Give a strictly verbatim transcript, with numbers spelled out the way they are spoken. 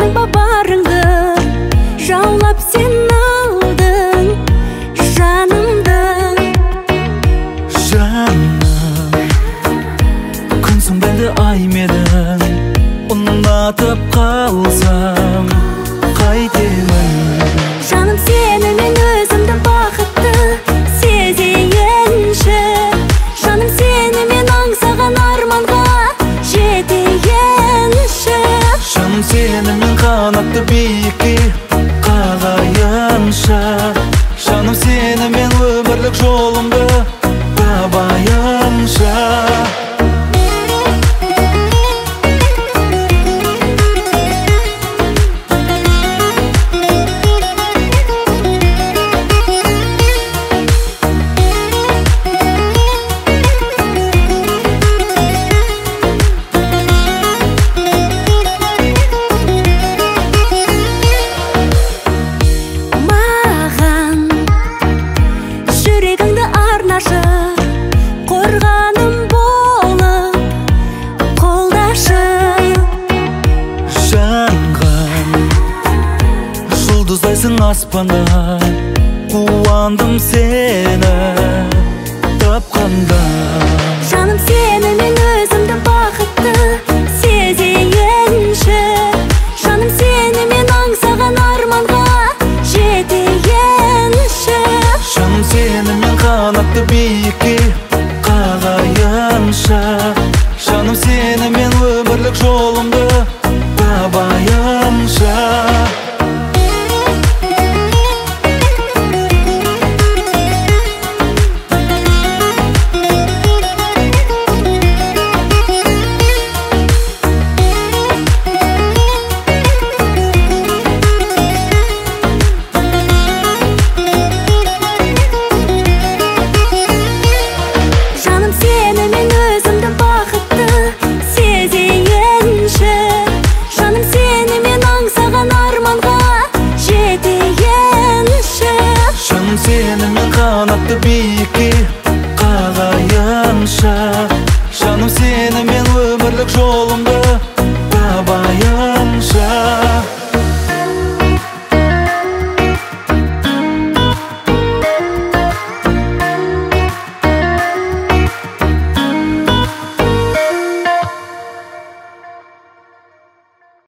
ба барыңды, жаулап сен алдың жанымды. Жаным, күнсің бәлді ай менің, ұнатып қалсам қайтемін. Жаным, сені мен өзімді бақытты сезейінші. Жаным, сені мен аңсаған арманға жетейінші. Жаным, сені мен қанатты биікке қалайынша. Жаным, сені мен өмірлік жолымды табайынша. Қорғаным болып қолдашы. Жанған жұлдыздайсың аспанда, қуандым сені тапқанда. Жаным, сені мен